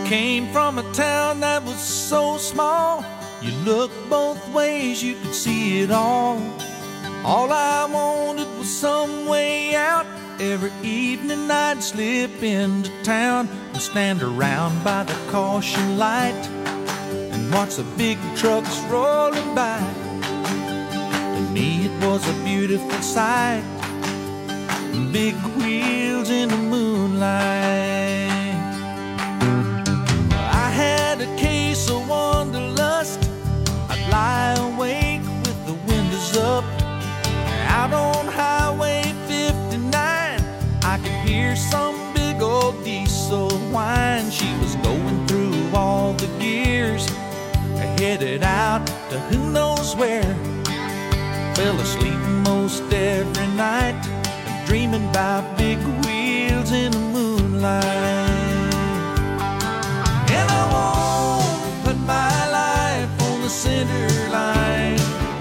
Came from a town that was so small, you looked both ways, you could see it all. All I wanted was some way out. Every evening I'd slip into town and stand around by the caution light and watch the big trucks rolling by. To me it was a beautiful sight, big wheels in the moonlight. I had a case of wanderlust. I'd lie awake with the windows up. Out on Highway 59, I could hear some big old diesel whine. She was going through all the gears, headed out to who knows where. Fell asleep most every night, dreaming about big wheels in the moonlight. And I won't put my life on the center line.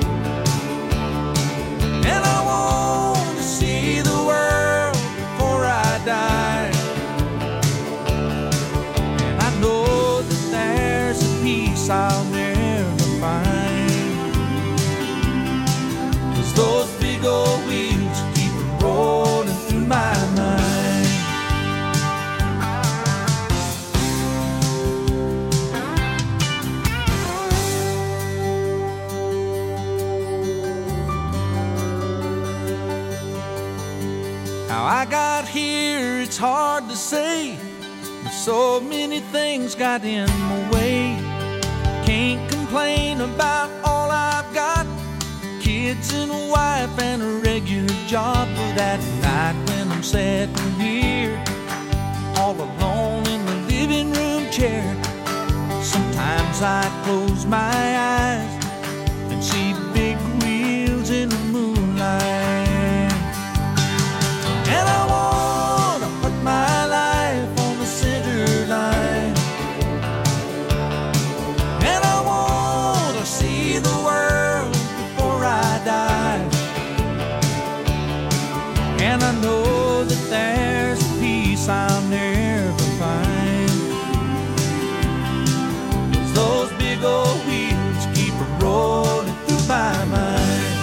And I want to see the world before I die. And I know that there's a peace I'll never find, 'cause those big old wheels keep rolling through my mind. How I got here, it's hard to say, but so many things got in my way. Can't complain about all I've got, kids and a wife and a regular job. But at night when I'm sitting here all alone in the living room chair, sometimes I close my eyes and see big wheels in the moonlight. And I want to put my life on the center line. And I want to see the world before I die. And I know that there's a peace I'll never find, 'cause those big old wheels keep rolling through my mind.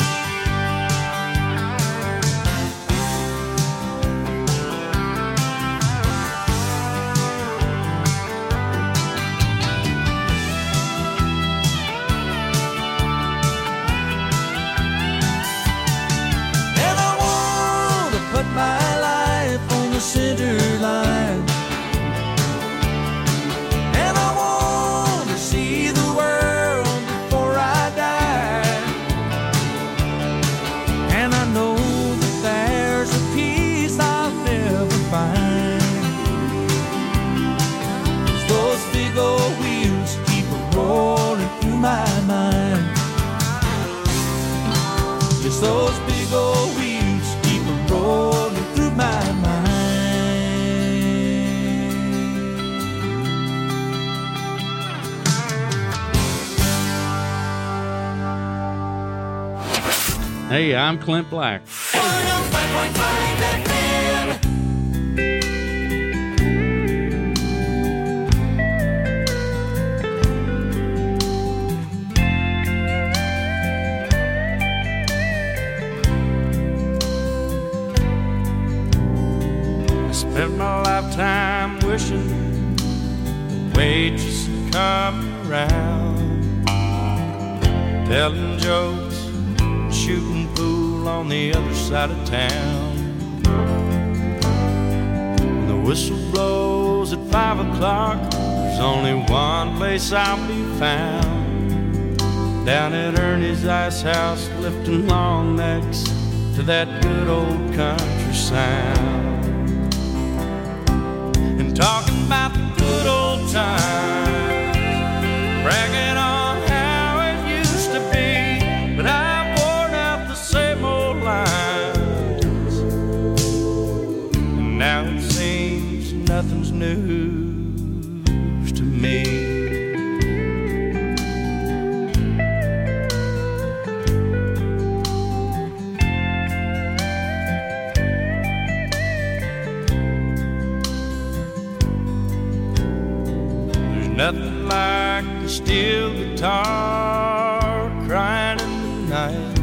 And I want to put my life on the center line. And I want to see the world before I die. And I know that there's a peace I'll never find, 'cause those big old wheels keep rolling through my mind. Just those big old wheels keep rolling through my mind. Hey, I'm Clint Black. 105.5 FM. I spent my lifetime wishing the waitress would come around, telling jokes, shooting pool on the other side of town. When the whistle blows at 5 o'clock, there's only one place I'll be found, down at Ernie's Ice House, lifting long necks to that good old country sound, and talking about the good old times, bragging on how it used to be. But I've worn out the same old lines, and now it seems nothing's news to me. Nothing like a steel guitar crying in the night.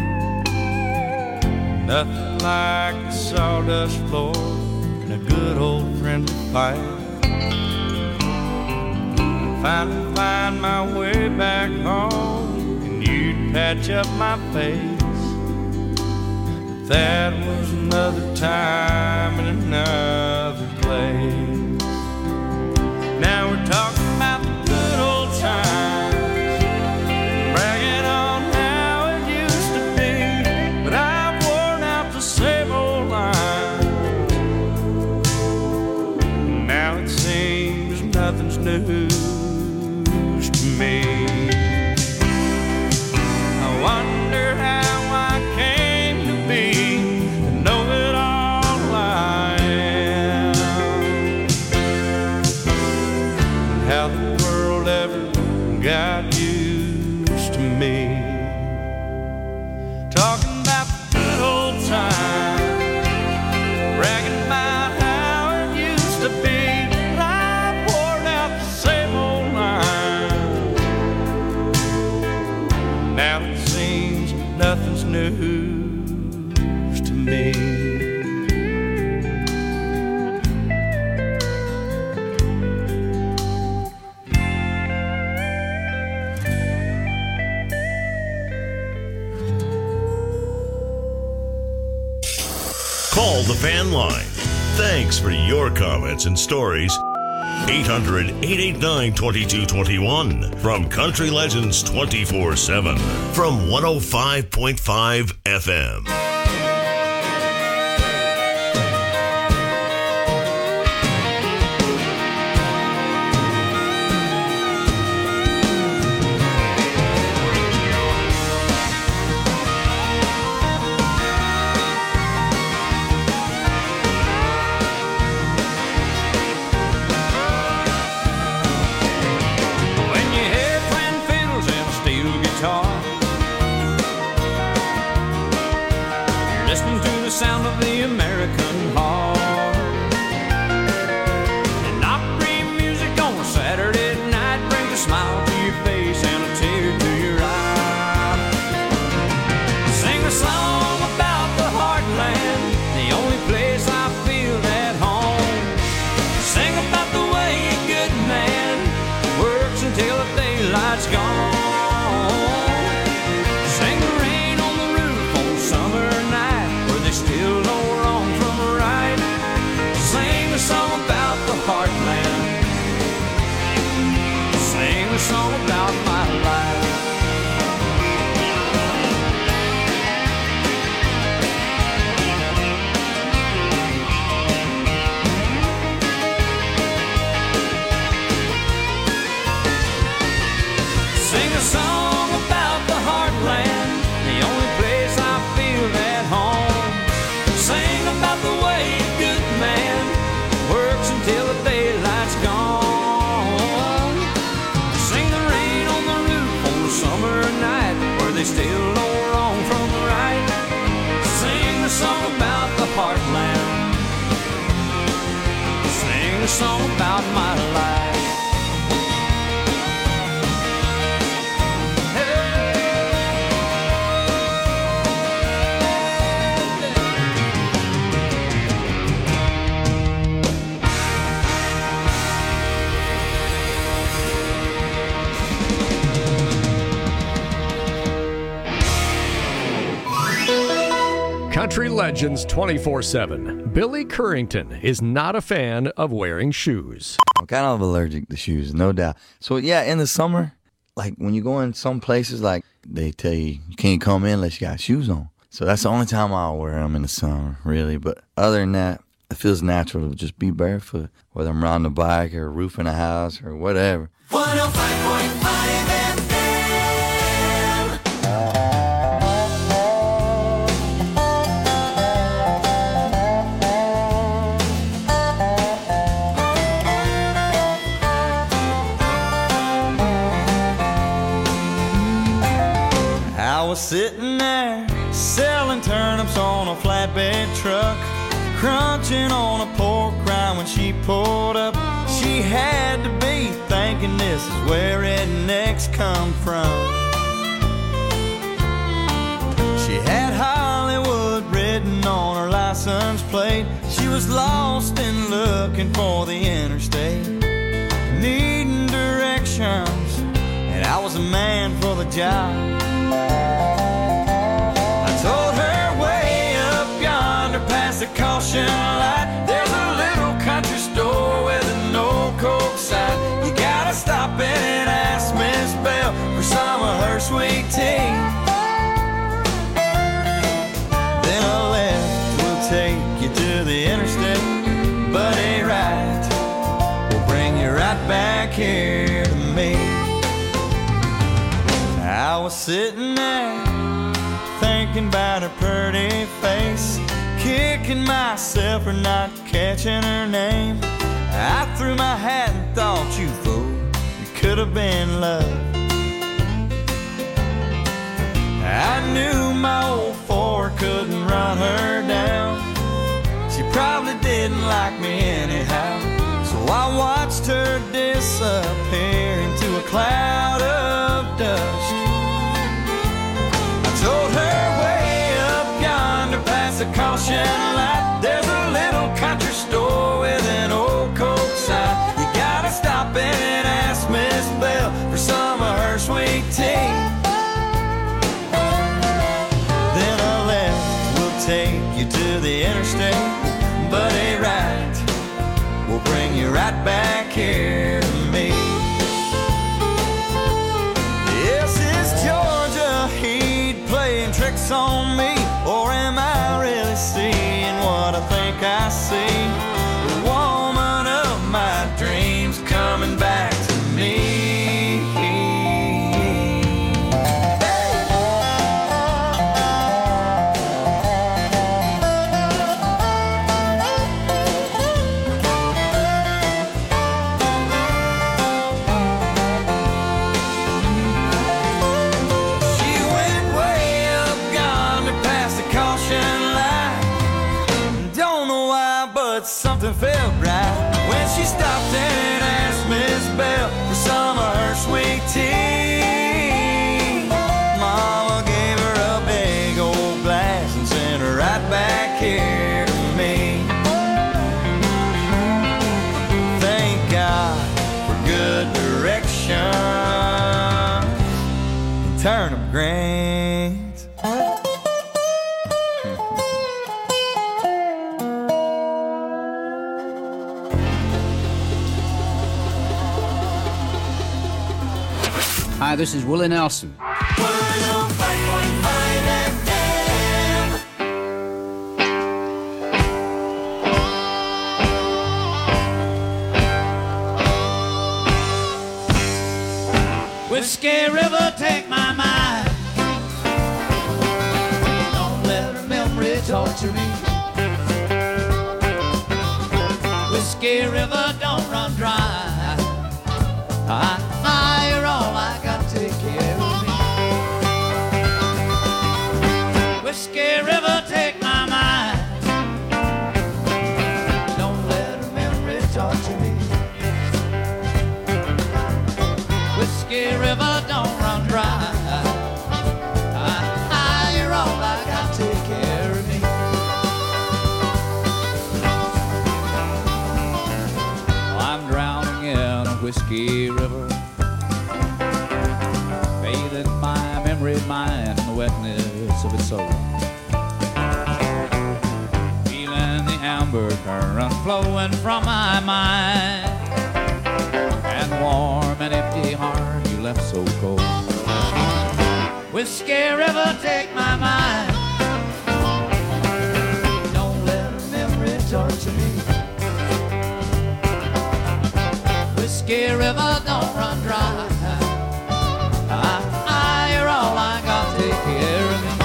Nothing like the sawdust floor and a good old friendly fight. I'd finally find my way back home and you'd patch up my face. But that was another time and another place. Now we're talking about the good old times, bragging on how it used to be. But I've worn out the same old line. Now it seems nothing's news to me. I wonder how I came to be, to know it all I am. How the world ever got used to me. Talking about the good old times, bragging about how it used to be. But I've worn out the same old line. Now it seems nothing's news to me. Call the fan line. Thanks for your comments and stories. 800-889-2221 from Country Legends 24/7 from 105.5 FM. When you hear twin fiddles and a steel guitar, you're listening to the sound of the American heart. And Opry music on a Saturday night brings a smile to your face and a tear to your eye. Sing a song about the heartland, the only place I feel at home. Sing about the way a good man works until the daylight's gone. Sing the rain on the roof on a summer night where they still know wrong from right. Sing a song about the heartland. Sing a song about my life. Sing a song about the heartland, the only place I feel at home. Sing about the way a good man works until the daylight's gone. Sing the rain on the roof on a summer night where they still know wrong from right. Sing a song about the heartland. Sing a song about my life. Country Legends 24/7. Billy Currington is not a fan of wearing shoes. I'm kind of allergic to shoes, no doubt. So, yeah, in the summer, like when you go in some places, like they tell you can't come in unless you got shoes on. So that's the only time I'll wear them in the summer, really. But other than that, it feels natural to just be barefoot, whether I'm riding a bike or roofing a house or whatever. 105.5 FM. I was sitting there selling turnips on a flatbed truck, crunching on a pork rind when she pulled up. She she had to be thinking this is where rednecks come from. She had Hollywood written on her license plate. She was lost and looking for the interstate, needing directions, and I was a man for the job. I told her way up yonder past the caution light, there's a little country store with an old Coke sign. You gotta stop in and ask Miss Bell for some of her sweet tea. Then a left will take you to the interstate, but a right will bring you right back here to me. I was sitting there thinking about her pretty face, kicking myself for not catching her name. I threw my hat and thought, you fool, it could have been love. I knew my old Ford couldn't run her down. She probably didn't like me anyhow, so I watched her disappear into a cloud of dust. I told her way up yonder past the caution light, there's a little country store with an old Coke sign. You gotta stop in and ask Miss Bell for some of her sweet tea. Then a left will take you to the interstate, but a right will bring you right back here to me. Yes, it's Georgia heat playing tricks on me, or am I really seeing what I think I see? The woman of my dreams coming back to me. Something felt right when she stopped and asked Miss Bell for some of her sweet tea. Mama gave her a big old glass and sent her right back here to me. Thank God for good direction and turnip greens. Hi, this is Willie Nelson. Whiskey River, take my mind. Don't let her memory torture me. Whiskey River, don't run dry. You're all I got to take care of me. Whiskey River, take my mind. Don't let her memory torture me. Whiskey River, don't run dry. You're all I got to take care of me. I'm drowning in a whiskey river, bathing my memory mind in the wetness of its soul, feeling the amber current flowing from my mind, and warm and empty heart you left so cold. Whiskey River, take my mind. Don't let her memory torture me. Whiskey River, don't run dry. You're all I got to take care of me.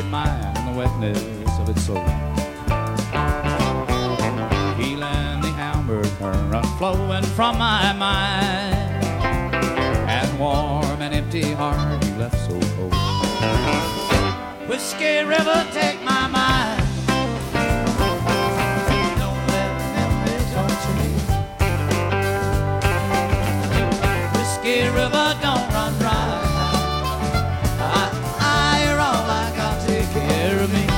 made mine in the wetness of its soul. Healing the amber current flowing from my mind, and warm and empty heart you left so cold. Whiskey River, take my mind. Don't let memories torture me. Whiskey River, don't run dry. You're all I got, take care of me.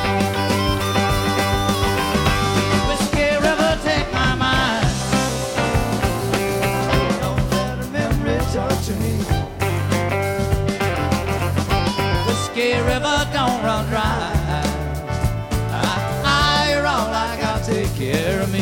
Whiskey River, take my mind. Don't let a memory torture me. Whiskey River, don't run dry. You're all I got, take care of me.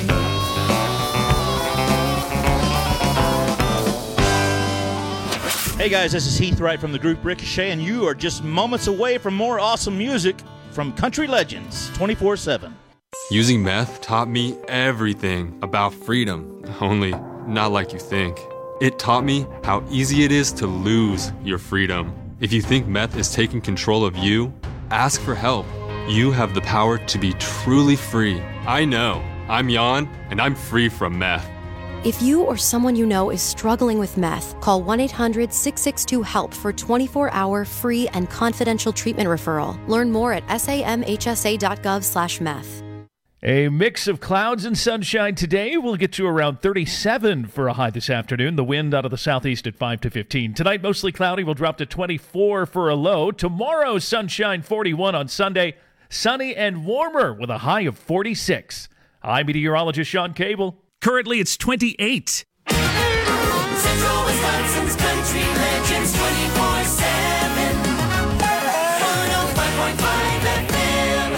Hey guys, this is Heath Wright from the group Ricochet, and you are just moments away from more awesome music from Country Legends 24/7. Using meth taught me everything about freedom, only not like you think. It taught me how easy it is to lose your freedom. If you think meth is taking control of you, ask for help. You have the power to be truly free. I know. I'm Jan, and I'm free from meth. If you or someone you know is struggling with meth, call 1-800-662-HELP for 24-hour free and confidential treatment referral. Learn more at samhsa.gov/meth. A mix of clouds and sunshine today. We'll get to around 37 for a high this afternoon. The wind out of the southeast at 5 to 15. Tonight, mostly cloudy. We'll drop to 24 for a low. Tomorrow, sunshine, 41 on Sunday. Sunny and warmer with a high of 46. I'm meteorologist Sean Cable. Currently, it's 28. Central Wisconsin's Country Legends 24/7. 105.5 FM.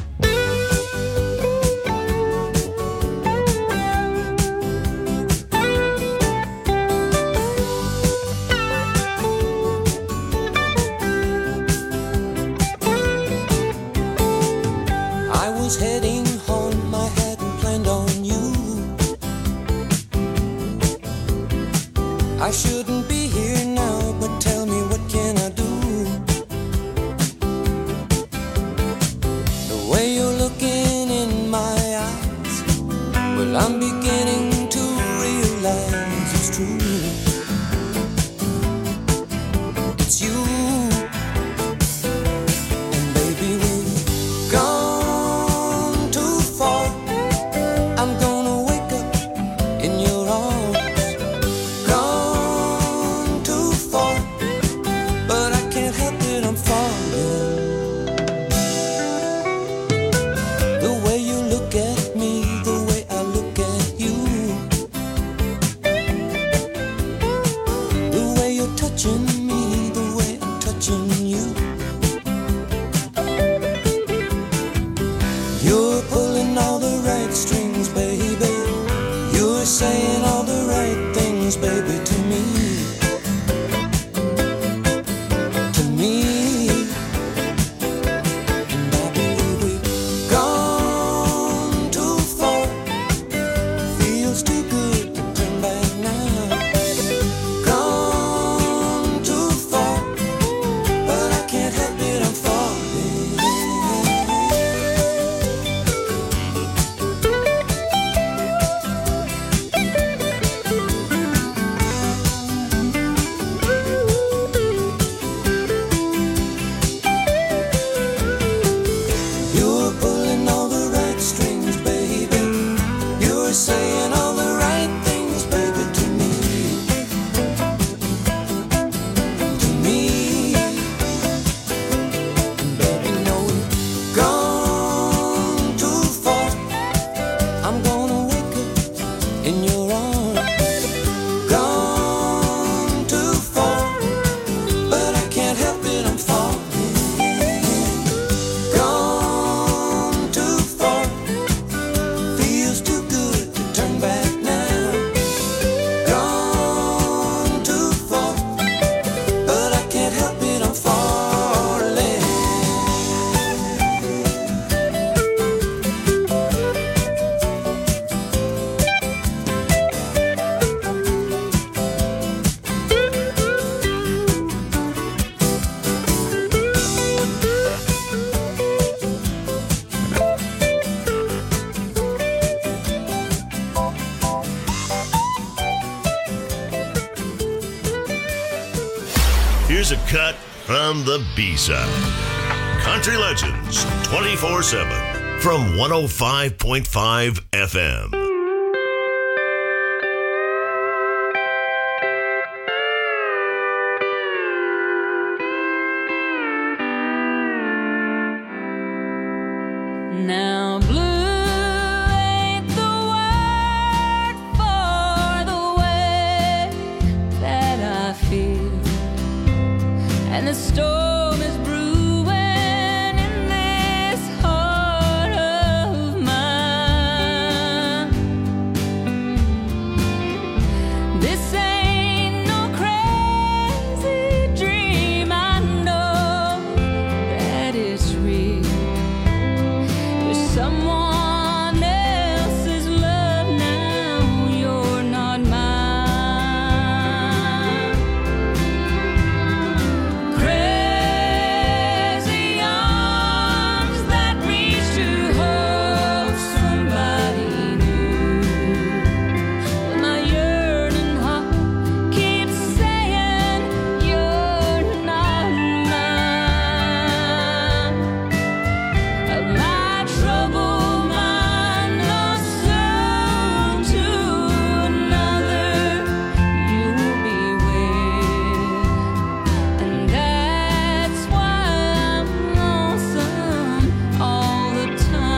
I was heading home, I hadn't planned on you. I shouldn't be here now, but tell me, what can I do? The way you're looking in my eyes, well, I'm beginning to realize it's true. It's you. And baby, we've gone Cut from the B-side. Country Legends 24/7 from 105.5 FM. Now blue ain't the word for the way that I feel, and the storm is brewing in this heart of mine. This ain't no crazy dream, I know that it's real. Someone else's love now, you're not mine. Crazy arms that reach to hold somebody new, but my yearning heart keeps saying you're not mine. My trouble mind lost soon to another you'll be with, and that's why I'm lonesome all the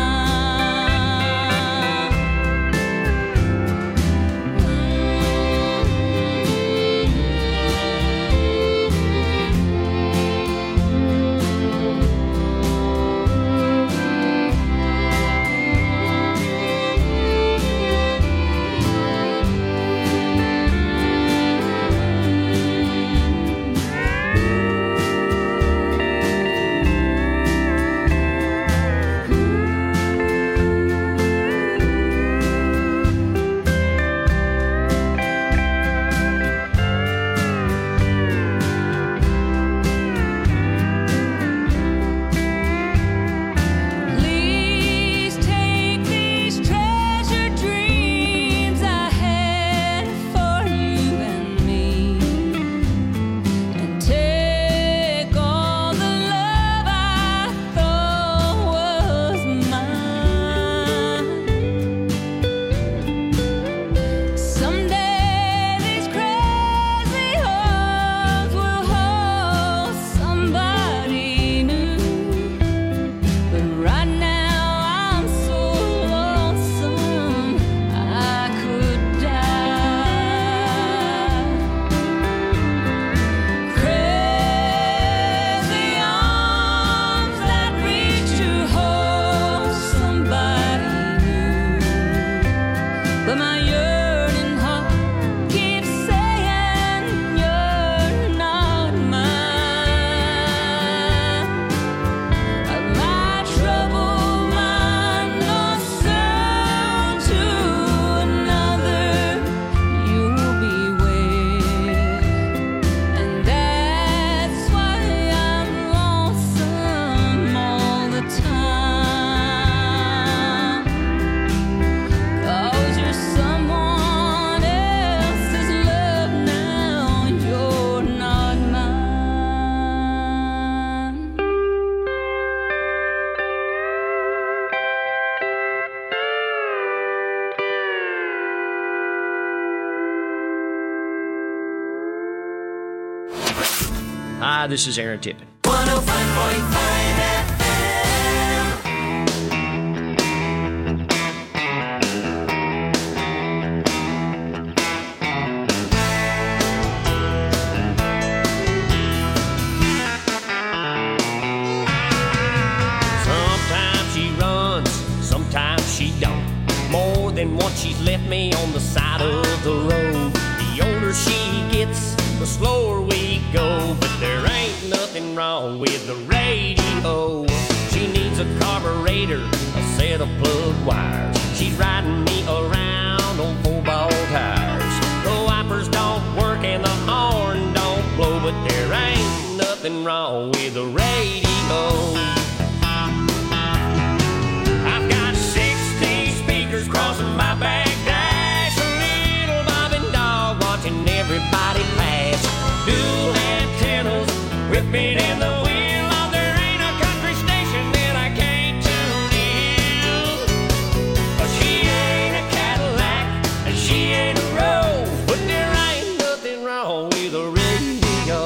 Please take these treasured dreams I had for you and me, and take all the love I thought was mine. Someday these crazy arms will hold somebody new, but right now I'm so lonesome I could die. Crazy arms that reach to hold somebody new, but my yearning heart keeps saying you're not mine. My trouble mind lost soon to another you'll be with, and that's why I'm lonesome all the time. 'Cause you're someone else's love now, you're not mine. Hi, this is Aaron Tippin. 105.5 Sometimes she runs, sometimes she don't. More than once she's left me on the side of the road. The older she gets, the slower we go. But there ain't nothing wrong with the radio. She needs a carburetor, a set of plug wires. She's riding me around on 4-ball tires. The wipers don't work and the horn don't blow, but there ain't nothing wrong with the radio. I've got 60 speakers crossing my back dash, a little bobbing dog watching everybody pass. Dual antennas whipping in the wind. Lord, there ain't a country station that I can't tune in. She ain't a Cadillac and she ain't a Rose, but there ain't nothing wrong with a radio.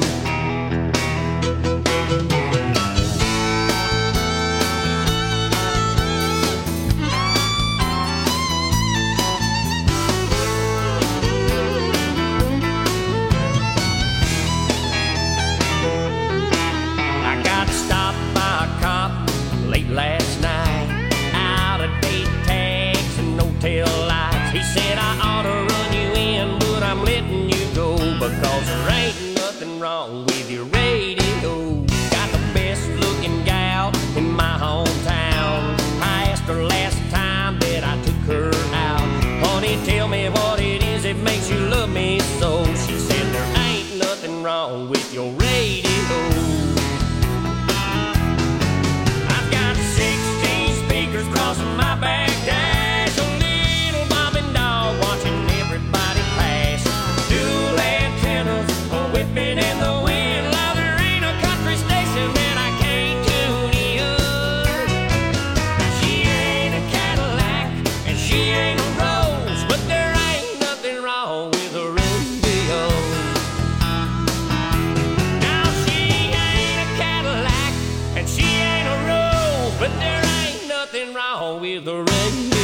I got stopped by a cop late last night, out of date tags and no tail lights. He said I ought to run you in, but I'm letting you go because there ain't nothing wrong with your radio. Got the best looking gal in my hometown. I asked her last time that I took her out, honey, tell me what it is that makes you love me so. She said there ain't nothing wrong with your radio. I've got 16 speakers crossing my back dash, a little bobbing dog watching everybody pass, dual antennas whipping in the wind. Now there ain't a country station that I can't tune in. She ain't a Cadillac and she ain't a Rose, but there ain't nothing wrong with a radio. Now she ain't a Cadillac and she ain't a Rose, but there ain't nothing wrong with the radio.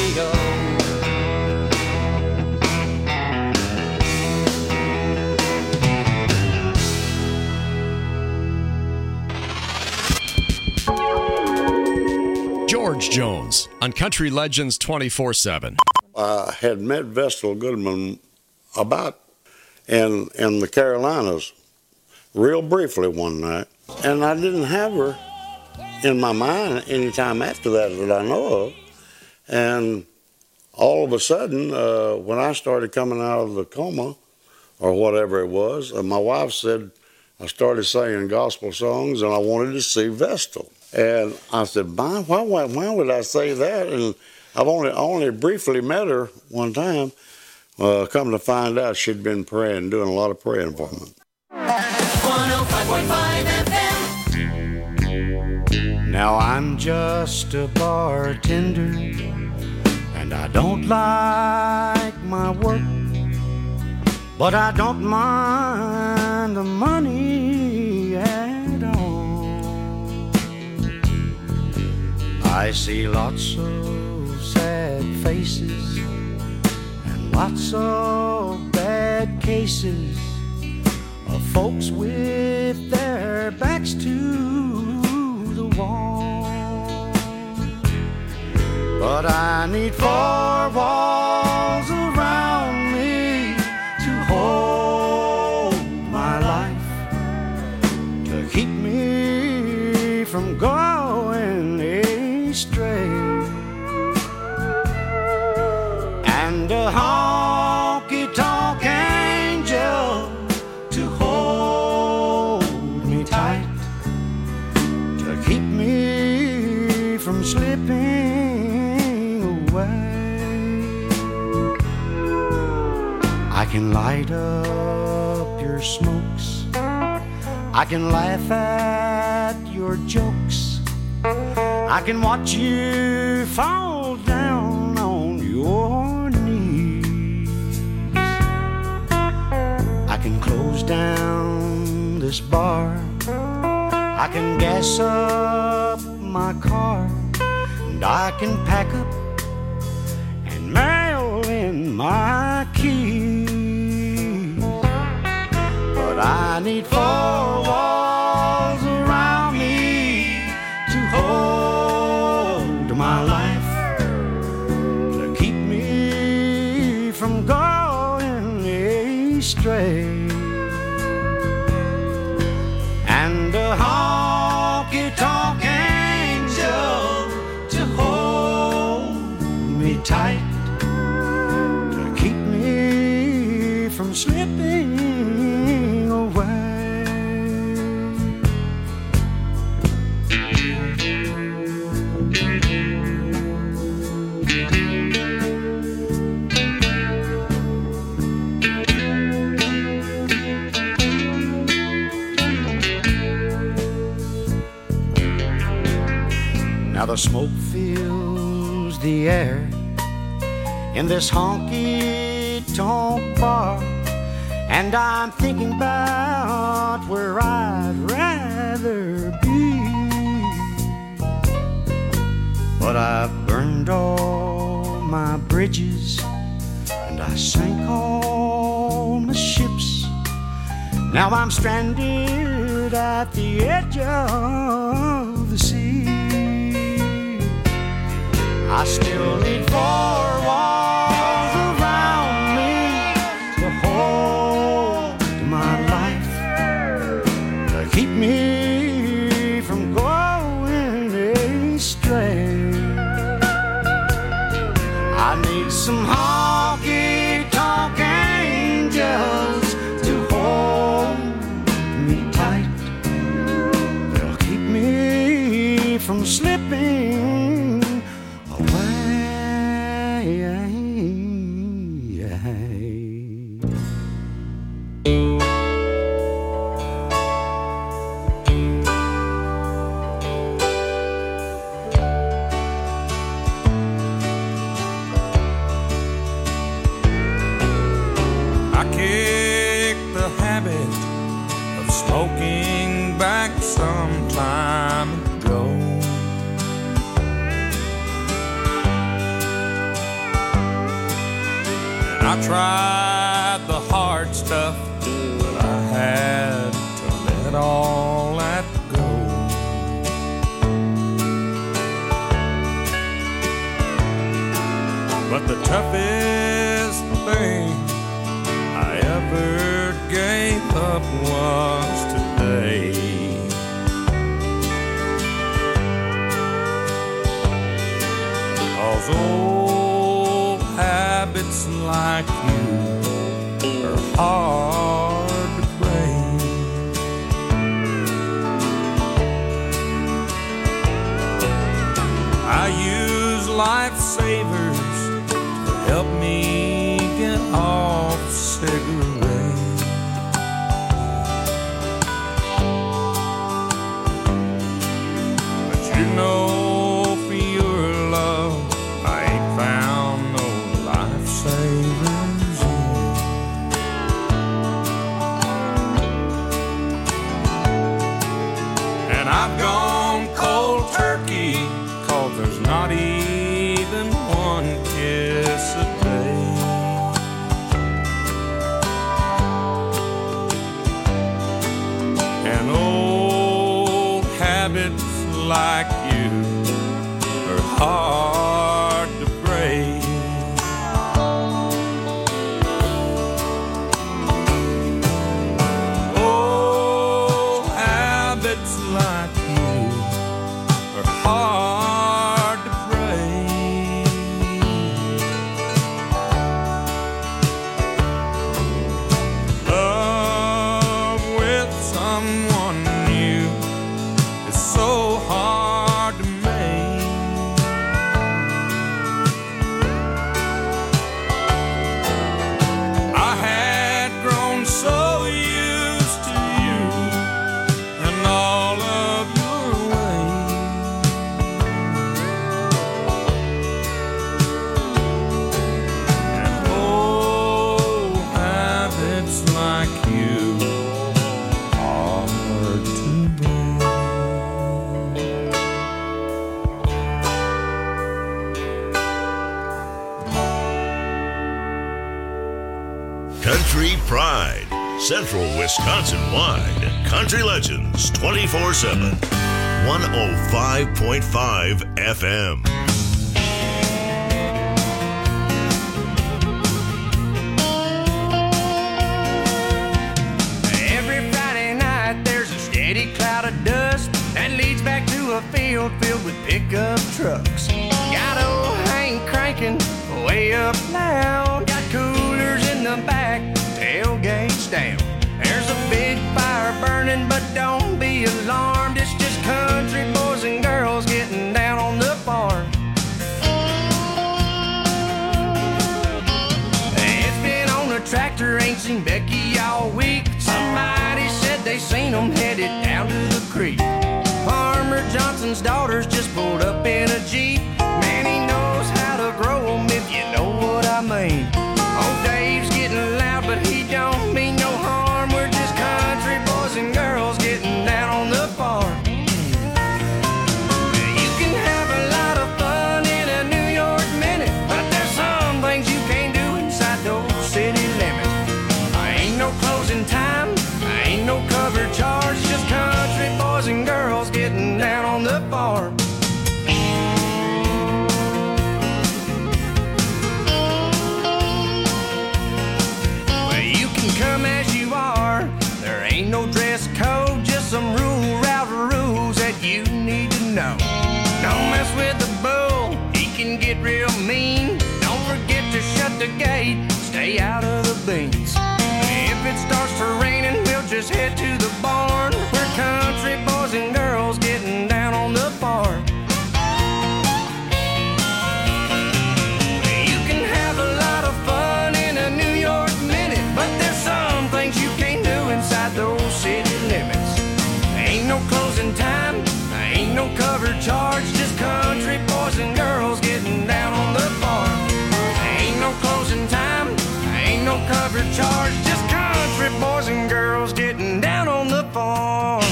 George Jones on Country Legends 24/7. I had met Vestal Goodman about in the Carolinas real briefly one night, and I didn't have her in my mind any time after that I know of. And all of a sudden, when I started coming out of the coma or whatever it was, my wife said I started singing gospel songs and I wanted to see Vestal. And I said, why would I say that? And I've only briefly met her one time. Come to find out, she'd been praying, doing a lot of praying for me. 105.5 FM. Now I'm just a bartender, and I don't like my work, but I don't mind the money at all. I see lots of sad faces and lots of bad cases of folks with their backs to the wall. But I need four walls around me to hold my life, to keep me from going astray. And a honky-tonk angel to hold me tight, to keep me from slipping away. I can light up your smokes, I can laugh at your jokes, I can watch you fall down on your knees. I can close down this bar, I can gas up my car, and I can pack up and mail in my keys. But I need four walls around me to hold my life, to keep me from going astray. And a honky-tonk angel to hold me tight, to keep me from slipping away. Now the smoke fills the air in this honky-tonk bar, and I'm thinking about where I'd rather be. But I've burned all my bridges and I sank all my ships. Now I'm stranded at the edge of the sea. I still need four walls around me to hold my life, to keep me from going astray. I need some honky-tonk angels to hold me tight. They'll keep me from slipping smoking back some time ago. And I tried the hard stuff, but I had to let all that go. But the toughest thing I ever gave up was today. 'Cause old habits like you are hard to break. I use lifesavers to help me get off cigarettes. You know, for your love, I ain't found no lifesavers yet. And I've gone cold turkey, 'cause there's not even one kiss a day. And old habits like you are hard to break. Old habits like you are hard to break. Love with someone new is so hard to make. I had grown so used to you and all of your ways. And old habits like you are hard to break. Country Pride, Central Wisconsin-wide. Country Legends 24/7. 105.5 FM. Every Friday night there's a steady cloud of dust that leads back to a field filled with pickup trucks. Got old Hank cranking way up loud. Got coolers in the back, tailgates down. There's a big fire burning, but don't be alarmed. It's just country boys and girls getting down on the farm. It's been on the tractor, ain't seen Becky all week. Somebody said they seen them headed down to the creek. Farmer Johnson's daughters just pulled up in boys and girls getting down on the farm. Well, you can come as you are. There ain't no dress code, just some rules that you need to know. Don't mess with the bull, he can get real mean. Don't forget to shut the gate, stay out of the beans. If it starts to raining, we'll just head to the barn. We're country boys and girls getting down on the farm. You can have a lot of fun in a New York minute, but there's some things you can't do inside those city limits. Ain't no closing time, ain't no cover charge, just country boys and girls getting down on the farm. Ain't no closing time, ain't no cover charge, just country boys and girls getting down on the farm.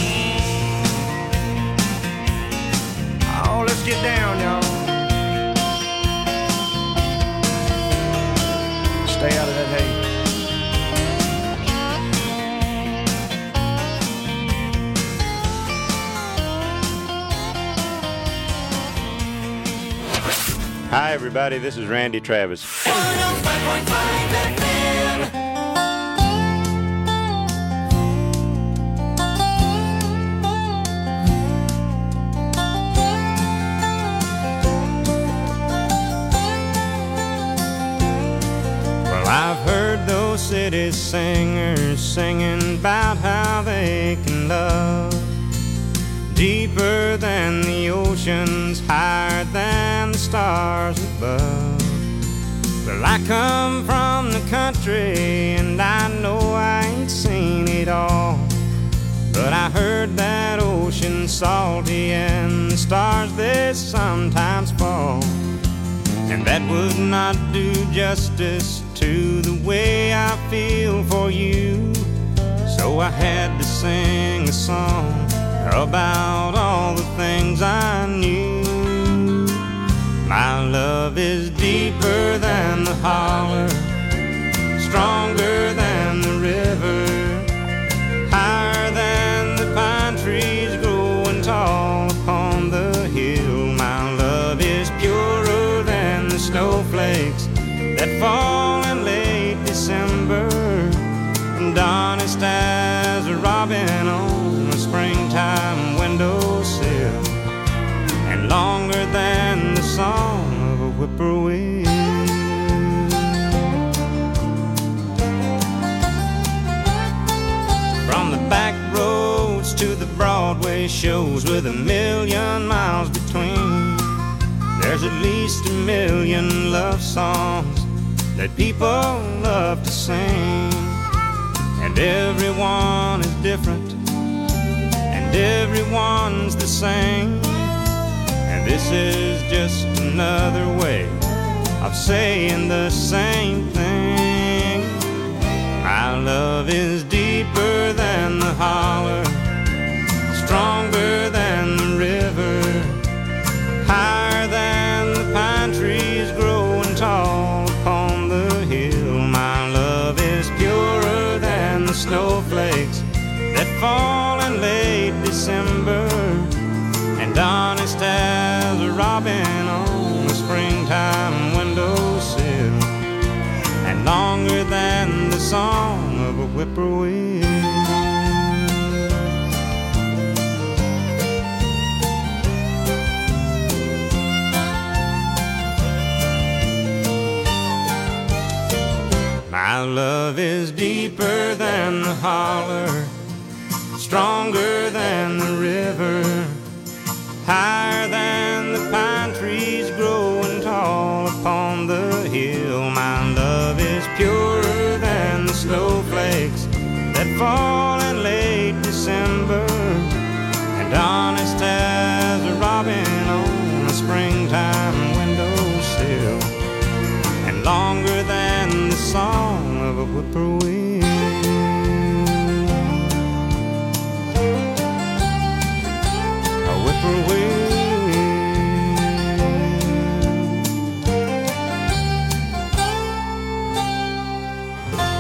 Oh, let's get down, y'all. Stay out of that hay. Hi, everybody. This is Randy Travis. 105.5 FM. Well, I've heard those city singers singing about how they can love deeper than the oceans, higher than the stars above. Well, I come from the country and I know I ain't seen it all, but I heard that ocean salty and the stars they sometimes fall, and that would not do justice to the way I feel for you. So I had to sing a song about all the things I knew. My love is deeper than the holler, stronger than the river, higher than the pine trees growing tall upon the hill. My love is purer than the snowflakes that fall in late December, and honest as a robin on a springtime windowsill, and longer than the song of a whippoorwill. From the back roads to the Broadway shows with 1,000,000 miles between, there's at least 1,000,000 love songs that people love to sing. And everyone is different, and everyone's the same, and this is just another way of saying the same thing. My love is deeper than the holler, stronger than the river, higher than the pine trees growing tall upon the hill. My love is purer than the snowflakes that fall in late December, and honest as a robin on a springtime windowsill, and longer than the song of a whippoorwill. My love is deeper than the holler, stronger than the river, higher than the pine trees growing tall upon the hill. My love is purer than the snowflakes that fall in late December, and honest as a robin on a springtime windowsill, and longer than the song of a whippoorwill. A whippoorwill.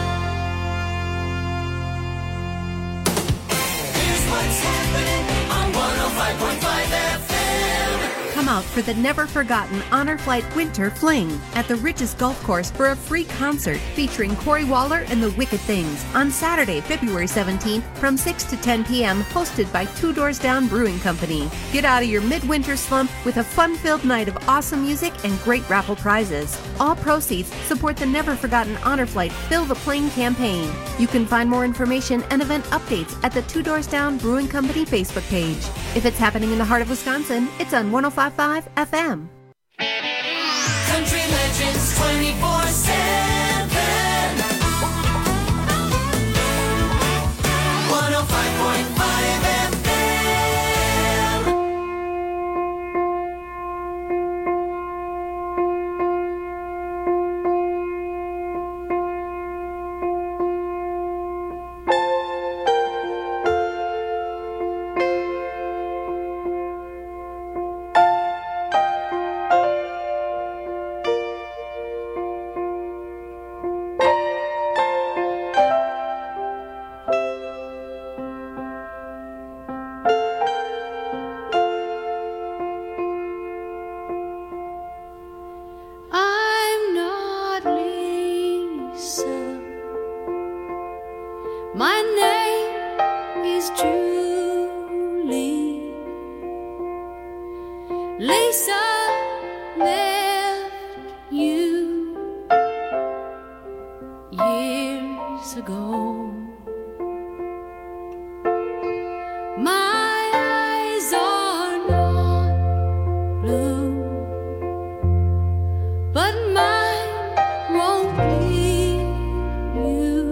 Here's what's happening on out for the never-forgotten Honor Flight Winter Fling at the Riches Golf Course for a free concert featuring Corey Waller and the Wicked Things on Saturday, February 17th from 6 to 10 p.m. hosted by Two Doors Down Brewing Company. Get out of your midwinter slump with a fun-filled night of awesome music and great raffle prizes. All proceeds support the never-forgotten Honor Flight Fill the Plane campaign. You can find more information and event updates at the Two Doors Down Brewing Company Facebook page. If it's happening in the heart of Wisconsin, it's on 105.5 FM. Country Legends 24/7. 105.5 FM. I'm not Lisa. My name is Julie. Lisa left you years ago. My eyes are not blue, but mine won't leave you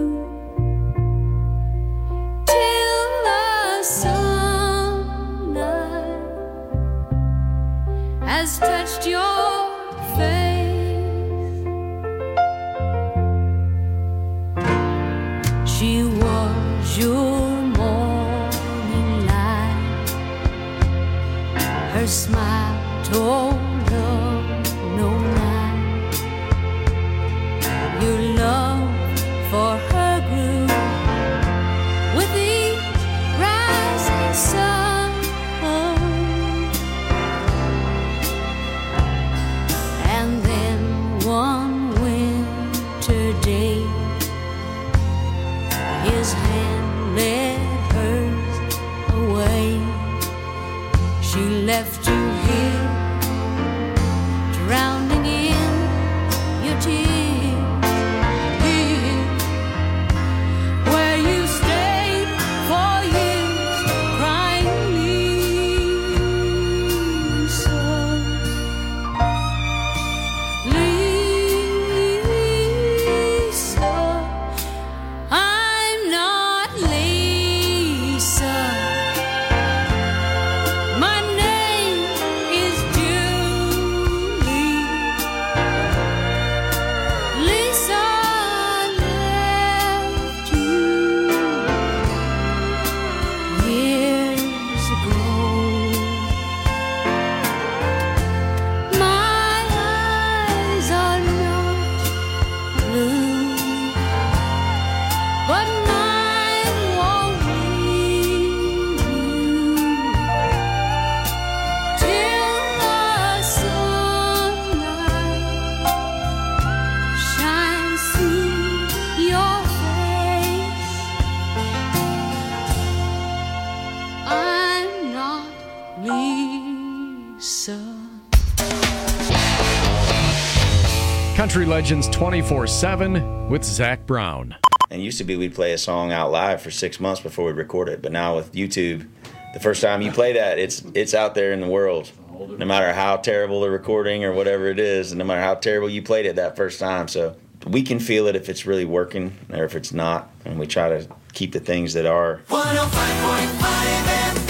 till the sunlight has touched your face. She was your morning light. Her smile told of no night. Your love for her grew with each rising sun. And then one winter day, his hand led hers away. She left you here, drowning in your tears. Here, where you stayed for years, crying, Lisa, Lisa. I'm not Lisa. My name is Julie. Lisa left you years ago. My eyes are not blue, but mine won't leave you till the sunlight shines through your face. I'm not Lisa. Country Legends 24/7 with Zach Brown. And used to be we'd play a song out live for 6 months before we'd record it. But now with YouTube, the first time you play that, it's out there in the world. No matter how terrible the recording or whatever it is, and no matter how terrible you played it that first time. So we can feel it if it's really working or if it's not. And we try to keep the things that are. 105.5 FM.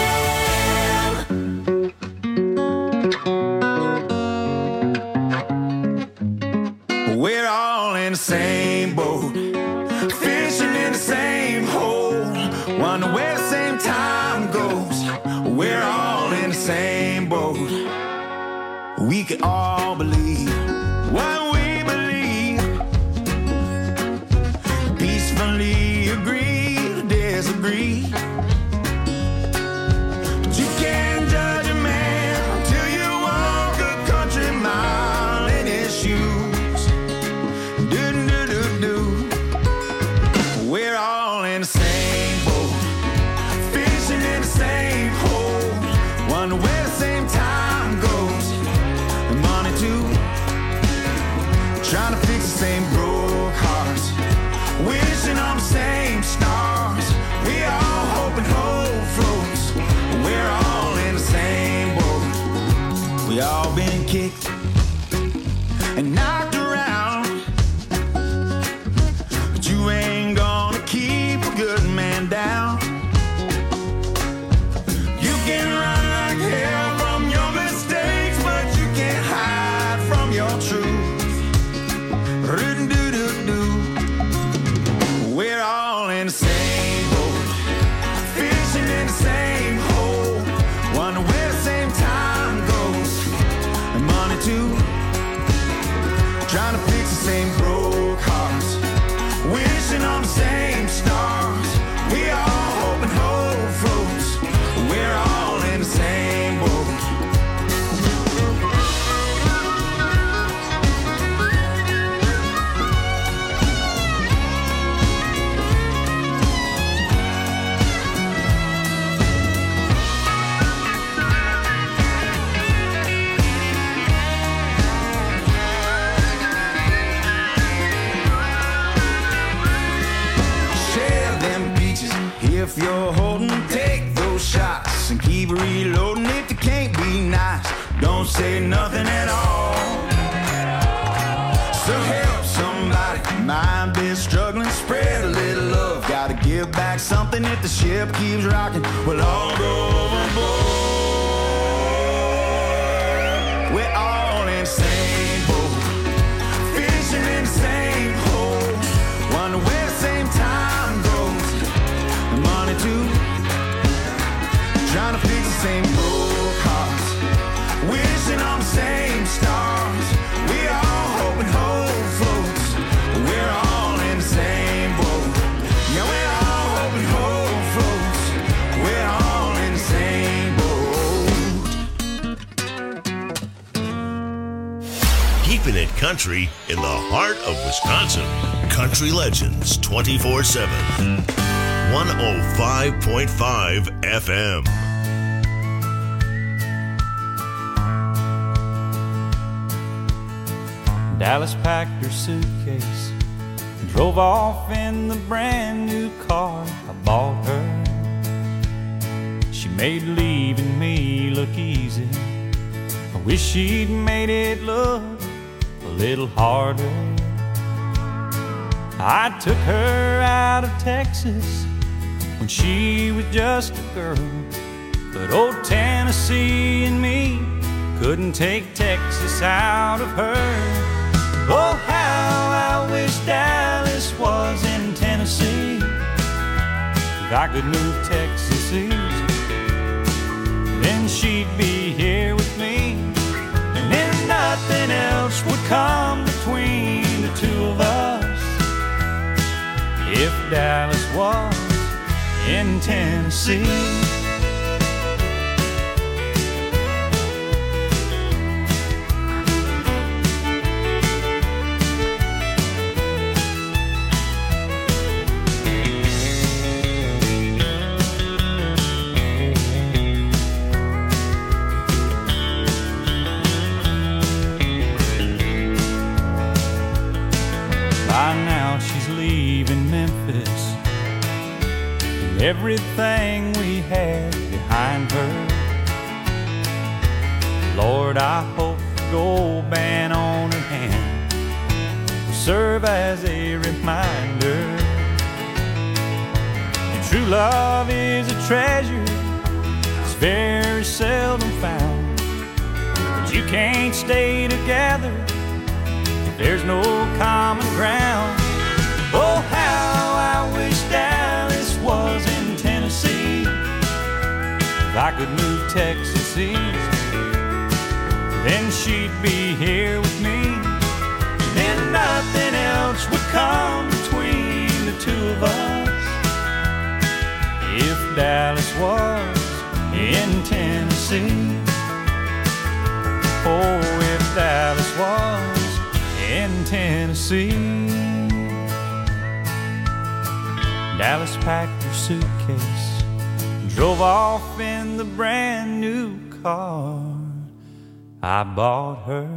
We're all in the same boat, fishing in the same hole, wonder where the same time goes. We're all in the same boat. We can all believe what we believe, peacefully agree to disagree. But you can't judge a man until you wonder where the same time goes. And money too, trying to fix the same broke hearts, wishing on the same stars. We all hoping hope floats. We're all in the same boat. We all been kicked and knocked around, but you ain't gonna keep a good man down. You can run like hell from your mistakes, but you can't hide from your truth. We're all in the same boat, fishing in the same hole, wonder where the same time goes. And money too, trying to fix the same broke hearts, wishing on the same stars. We all hoping hope floats. We're all in the same boat. If you're holding, take those shots and keep reloading. If you can't be nice, don't say nothing at all. So help somebody, mind been struggling, spread a little love. Gotta give back something if the ship keeps rocking. We'll all go overboard. We're all in the same boat, fishing in the same hole, wonder where the same time goes. Money too, trying to fix the same broke hearts, wishing on the same stars. We all hoping hope floats. We're all in the same boat. Yeah, we're all hoping hope floats. We're all in the same boat. Keeping it country in the heart of Wisconsin. Country Legends 24/7. 105.5 FM. Dallas packed her suitcase and drove off in the brand new car I bought her. She made leaving me look easy. I wish she'd made it look a little harder. I took her out of Texas when she was just a girl, but old Tennessee and me couldn't take Texas out of her. Oh, how I wish Dallas was in Tennessee. If I could move Texas east, then she'd be here with me, and then nothing else would come between the two of us. If Dallas was in Tennessee. By now she's leaving Memphis, everything we had behind her. Lord, I hope the gold band on her hand will serve as a reminder. And true love is a treasure, it's very seldom found. But you can't stay together if there's no common ground. Oh, how I wish Dallas was in Tennessee. If I could move Texas east, then she'd be here with me, then nothing else would come between the two of us. If Dallas was in Tennessee. Oh, if Dallas was in Tennessee. Dallas packed her suitcase and drove off in the brand new car I bought her.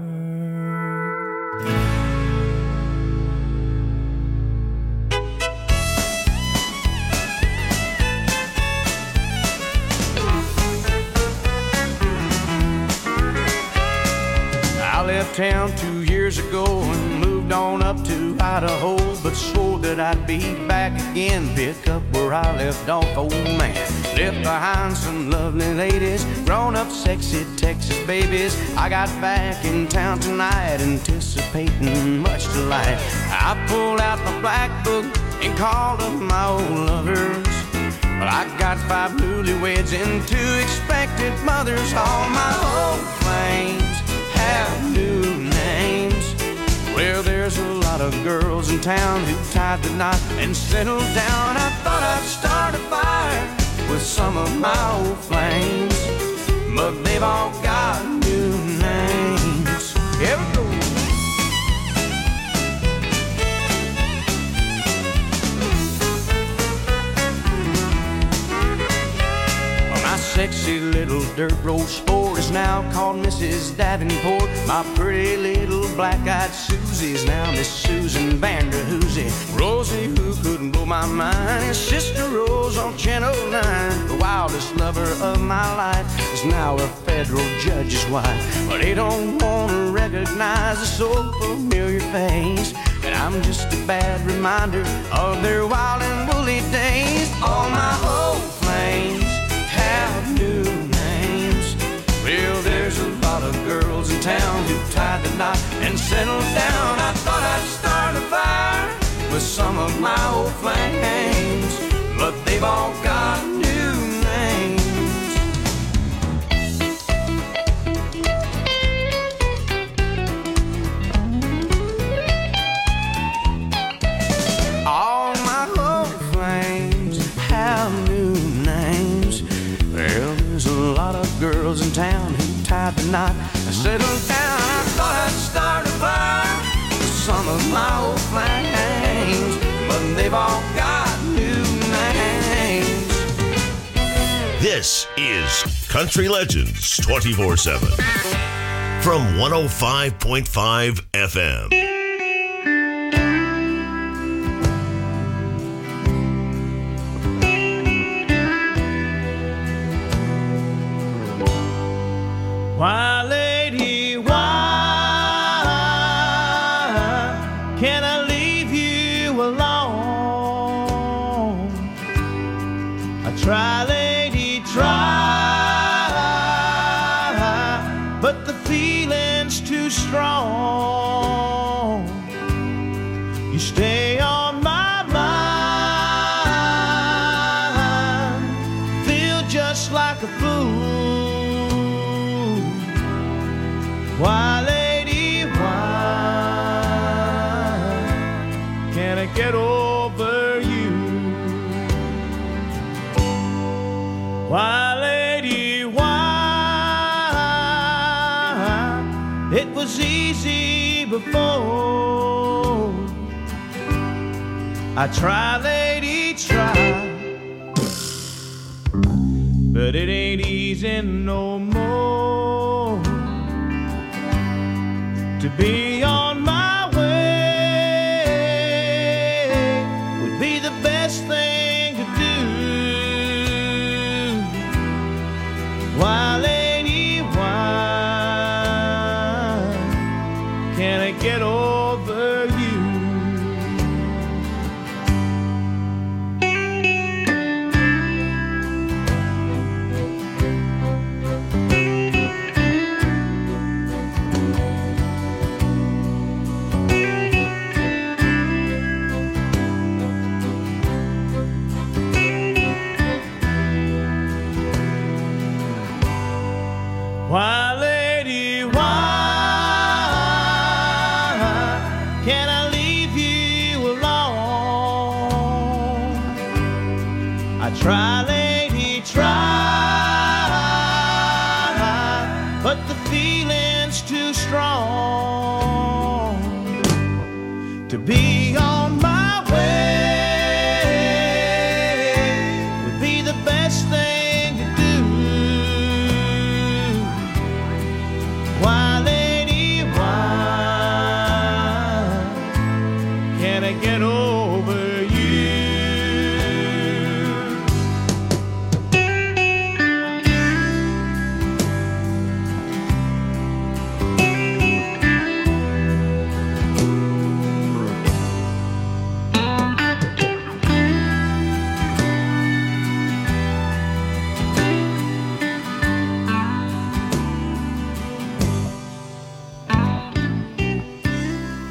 I left town 2 years ago and moved on up to Idaho, but swore that I'd be back again, pick up where I left off, old man. Left behind some lovely ladies, grown-up sexy Texas babies. I got back in town tonight, anticipating much delight. I pulled out my black book and called up my old lovers. Well, I got 5 newlyweds and 2 expected mothers. All my old flames have new names. Well, there's a lot of girls in town who tied the knot and settled down. I thought I'd start a fire with some of my old flames, but they've all got new names. Here we go. Sexy little dirt road sport is now called Mrs. Davenport. My pretty little black-eyed Susie's now Miss Susan Vanderhoosie. Rosie, who couldn't blow my mind, is Sister Rose on Channel 9. The wildest lover of my life is now a federal judge's wife. But they don't want to recognize a so familiar face, and I'm just a bad reminder of their wild and woolly days. All my old flames have new names. Well, there's a lot of girls in town who tied the knot and settled down. I thought I'd start a fire with some of my old flames, but they've all got new names. All my old flames have new names. Well, there's a lot of girls in town who tied the knot and settled down. I thought I'd start a fire with some of my old flames, but they've all got new names. This is Country Legends 24/7 from 105.5 FM. Why, lady, why can't I leave you alone? I try, lady, try, but the feeling's too strong. You stay on my mind, feel just like a fool. Why, lady, why can't I get over you? Why, lady, why? It was easy before. I try, lady, try, but it ain't easy no more. To be on my way would be the best thing to do. Why, lady, why can't I get over you? Why, lady, why can't I leave you alone? I try, lady, try, but the feeling's too strong to be on my way would be the best thing to do.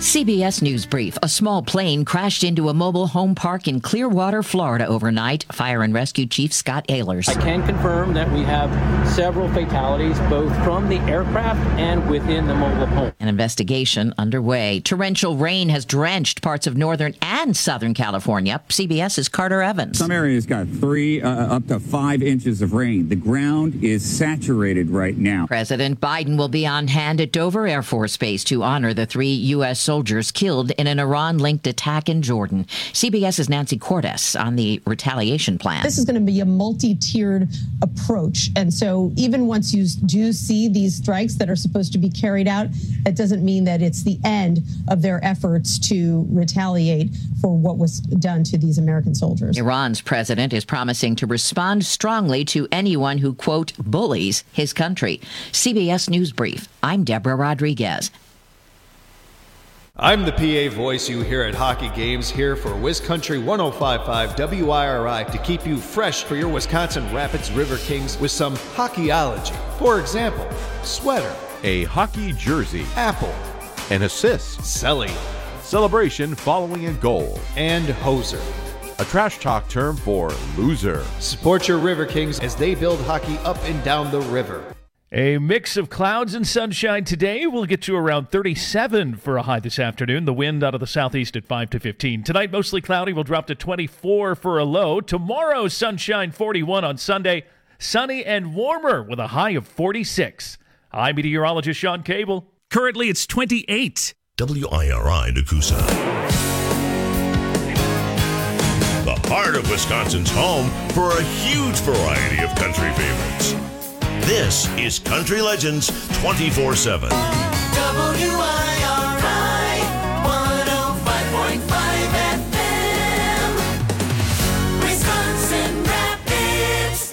CBS News Brief. A small plane crashed into a mobile home park in Clearwater, Florida overnight. Fire and Rescue Chief Scott Ehlers. I can confirm that we have several fatalities, both from the aircraft and within the mobile home. An investigation underway. Torrential rain has drenched parts of northern and southern California. CBS's Carter Evans. Some areas got 3 up to 5 inches of rain. The ground is saturated right now. President Biden will be on hand at Dover Air Force Base to honor the 3 U.S. soldiers killed in an Iran-linked attack in Jordan. CBS's Nancy Cordes on the retaliation plan. This is going to be a multi-tiered approach. And so even once you do see these strikes that are supposed to be carried out, it doesn't mean that it's the end of their efforts to retaliate for what was done to these American soldiers. Iran's president is promising to respond strongly to anyone who, quote, bullies his country. CBS News Brief. I'm Deborah Rodriguez. I'm the PA voice you hear at hockey games, here for WisCountry 105.5 WIRI to keep you fresh for your Wisconsin Rapids River Kings with some hockeyology. For example, sweater, a hockey jersey, apple, an assist, celly, celebration following a goal, and hoser, a trash talk term for loser. Support your River Kings as they build hockey up and down the river. A mix of clouds and sunshine today. We'll get to around 37 for a high this afternoon. The wind out of the southeast at 5 to 15. Tonight, mostly cloudy. We'll drop to 24 for a low. Tomorrow, sunshine, 41 on Sunday. Sunny and warmer with a high of 46. I'm meteorologist Sean Cable. Currently, it's 28. WIRI Nakusa. The heart of Wisconsin's home for a huge variety of country favorites. This is Country Legends 24/7. WIRI 105.5 FM, Wisconsin Rapids.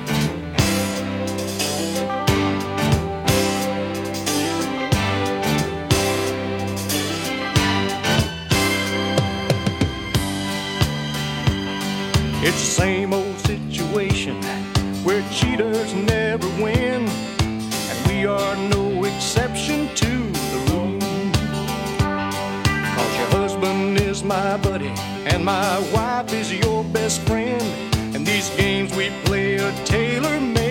It's the same old situation where cheaters never win, and we are no exception to the rule. 'Cause your husband is my buddy, and my wife is your best friend, and these games we play are tailor-made